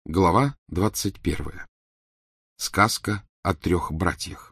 Глава 21. Сказка о трех братьях.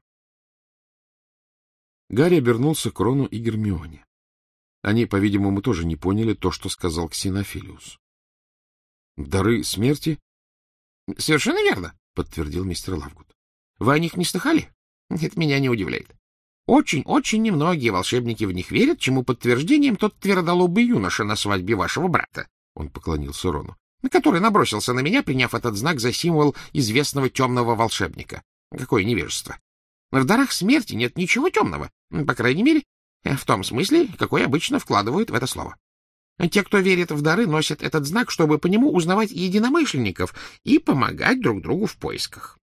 Гарри обернулся к Рону и Гермионе. Они, по-видимому, тоже не поняли то, что сказал Ксенофилиус. — Дары смерти? — Совершенно верно, — подтвердил мистер Лавгуд. — Вы о них не слыхали? Это меня не удивляет. Очень немногие волшебники в них верят, чему подтверждением тот твердолобый юноша на свадьбе вашего брата. Он поклонился Рону. Который набросился на меня, приняв этот знак за символ известного темного волшебника. Какое невежество! В дарах смерти нет ничего темного, по крайней мере, в том смысле, какой обычно вкладывают в это слово. Те, кто верит в дары, носят этот знак, чтобы по нему узнавать единомышленников и помогать друг другу в поисках.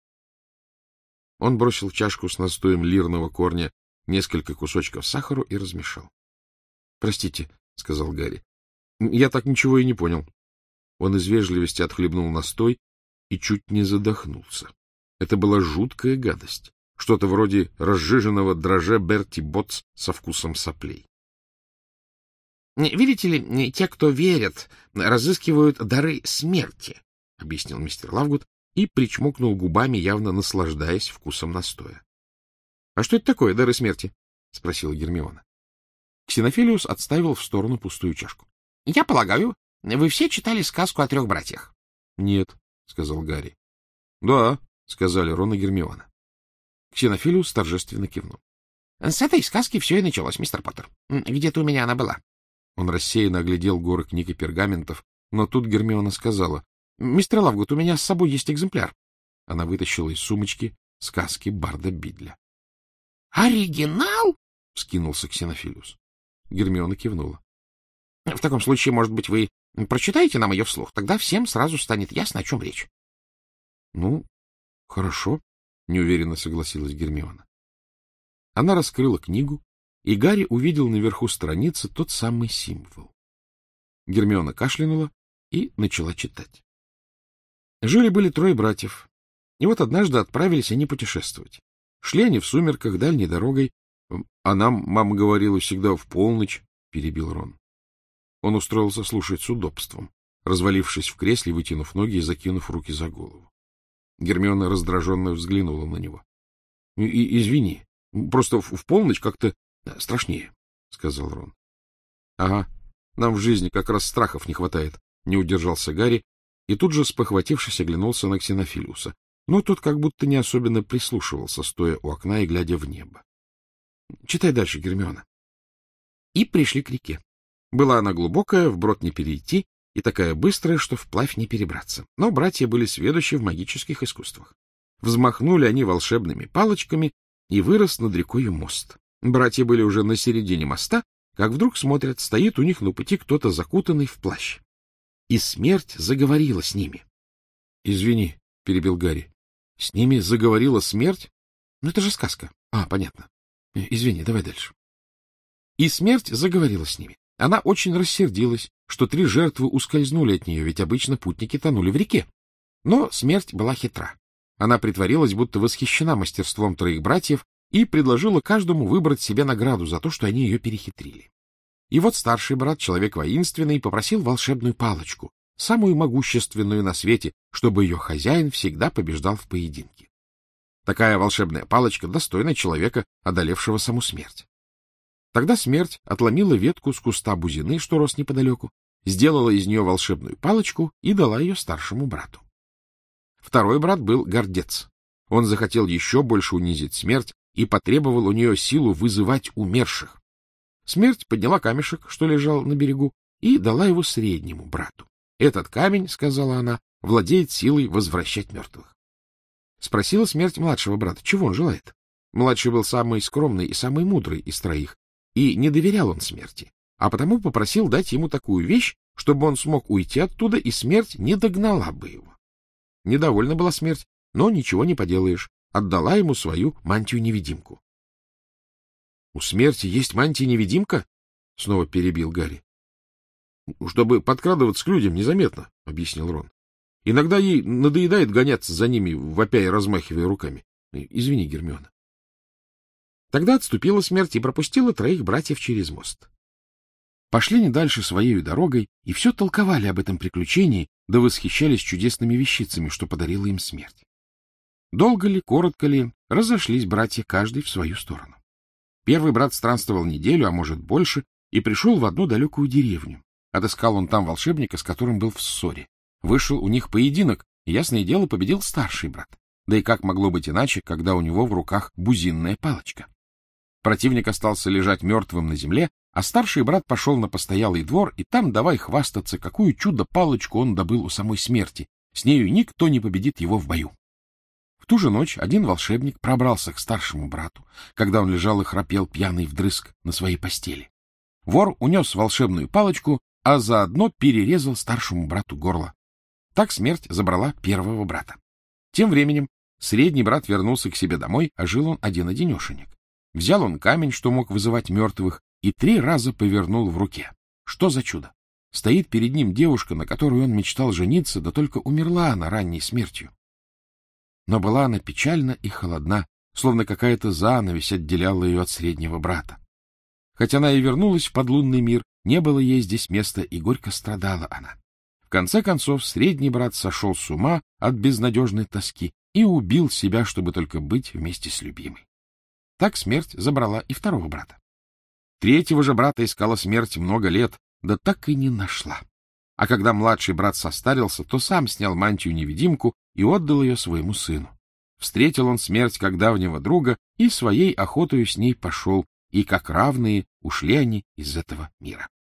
Он бросил в чашку с настоем лирного корня несколько кусочков сахара и размешал. — Простите, — сказал Гарри, — я так ничего и не понял. Он из вежливости отхлебнул настой и чуть не задохнулся. Это была жуткая гадость, что-то вроде разжиженного дрожжа Берти Ботс со вкусом соплей. — Видите ли, те, кто верят, разыскивают дары смерти, — объяснил мистер Лавгуд и причмокнул губами, явно наслаждаясь вкусом настоя. — А что это такое, дары смерти? — спросила Гермиона. Ксенофилиус отставил в сторону пустую чашку. — Я полагаю, вы все читали сказку о трех братьях? — Нет, — сказал Гарри. — Да, — сказали Рон и Гермиона. Ксенофилиус торжественно кивнул. — С этой сказки все и началось, мистер Поттер. Где-то у меня она была. Он рассеянно оглядел горы книг и пергаментов, но тут Гермиона сказала: — Мистер Лавгуд, у меня с собой есть экземпляр. Она вытащила из сумочки сказки Барда Бидля. — Оригинал? — вскинулся Ксенофилиус. Гермиона кивнула. — В таком случае, может быть, вы прочитаете нам ее вслух? Тогда всем сразу станет ясно, о чем речь. — Ну, хорошо, — неуверенно согласилась Гермиона. Она раскрыла книгу, и Гарри увидел наверху страницы тот самый символ. Гермиона кашлянула и начала читать. Жили-были трое братьев, и вот однажды отправились они путешествовать. Шли они в сумерках дальней дорогой, а нам, мама говорила, всегда в полночь, — перебил Рон. Он устроился слушать с удобством, развалившись в кресле, вытянув ноги и закинув руки за голову. Гермиона раздраженно взглянула на него. — Извини, просто в полночь как-то страшнее, — сказал Рон. — Ага, нам в жизни как раз страхов не хватает, — не удержался Гарри, и тут же, спохватившись, оглянулся на Ксенофилиуса. Но тот как будто не особенно прислушивался, стоя у окна и глядя в небо. — Читай дальше, Гермиона. И пришли к реке. Была она глубокая, вброд не перейти, и такая быстрая, что вплавь не перебраться. Но братья были сведущи в магических искусствах. Взмахнули они волшебными палочками, и вырос над рекою мост. Братья были уже на середине моста, как вдруг смотрят, стоит у них на пути кто-то закутанный в плащ. И смерть заговорила с ними. — Извини, — перебил Гарри, — с ними заговорила смерть? Ну, это же сказка. А, понятно. Извини, давай дальше. И смерть заговорила с ними. Она очень рассердилась, что три жертвы ускользнули от нее, ведь обычно путники тонули в реке. Но смерть была хитра. Она притворилась, будто восхищена мастерством троих братьев, и предложила каждому выбрать себе награду за то, что они ее перехитрили. И вот старший брат, человек воинственный, попросил волшебную палочку, самую могущественную на свете, чтобы ее хозяин всегда побеждал в поединке. Такая волшебная палочка достойна человека, одолевшего саму смерть. Тогда смерть отломила ветку с куста бузины, что рос неподалеку, сделала из нее волшебную палочку и дала ее старшему брату. Второй брат был гордец. Он захотел еще больше унизить смерть и потребовал у нее силу вызывать умерших. Смерть подняла камешек, что лежал на берегу, и дала его среднему брату. Этот камень, — сказала она, — владеет силой возвращать мертвых. Спросила смерть младшего брата, чего он желает. Младший был самый скромный и самый мудрый из троих, и не доверял он смерти, а потому попросил дать ему такую вещь, чтобы он смог уйти оттуда, и смерть не догнала бы его. Недовольна была смерть, но ничего не поделаешь, отдала ему свою мантию-невидимку. — У смерти есть мантия-невидимка? — снова перебил Гарри. — Чтобы подкрадываться к людям незаметно, — объяснил Рон. — Иногда ей надоедает гоняться за ними, вопя и размахивая руками. Извини, Гермиона. Тогда отступила смерть и пропустила троих братьев через мост. Пошли не дальше своею дорогой, и все толковали об этом приключении, да восхищались чудесными вещицами, что подарила им смерть. Долго ли, коротко ли, разошлись братья каждый в свою сторону. Первый брат странствовал неделю, а может больше, и пришел в одну далекую деревню. Отыскал он там волшебника, с которым был в ссоре. Вышел у них поединок, и, ясное дело, победил старший брат. Да и как могло быть иначе, когда у него в руках бузинная палочка? Противник остался лежать мертвым на земле, а старший брат пошел на постоялый двор, и там давай хвастаться, какую чудо-палочку он добыл у самой смерти. С нею никто не победит его в бою. В ту же ночь один волшебник пробрался к старшему брату, когда он лежал и храпел пьяный вдрызг на своей постели. Вор унес волшебную палочку, а заодно перерезал старшему брату горло. Так смерть забрала первого брата. Тем временем средний брат вернулся к себе домой, а жил он один-одинешенек. Взял он камень, что мог вызывать мертвых, и 3 раза повернул в руке. Что за чудо? Стоит перед ним девушка, на которую он мечтал жениться, да только умерла она ранней смертью. Но была она печальна и холодна, словно какая-то занавесь отделяла ее от среднего брата. Хотя она и вернулась в подлунный мир, не было ей здесь места, и горько страдала она. В конце концов, средний брат сошел с ума от безнадежной тоски и убил себя, чтобы только быть вместе с любимой. Так смерть забрала и второго брата. Третьего же брата искала смерть много лет, да так и не нашла. А когда младший брат состарился, то сам снял мантию-невидимку и отдал ее своему сыну. Встретил он смерть как давнего друга и своей охотою с ней пошел, и как равные ушли они из этого мира.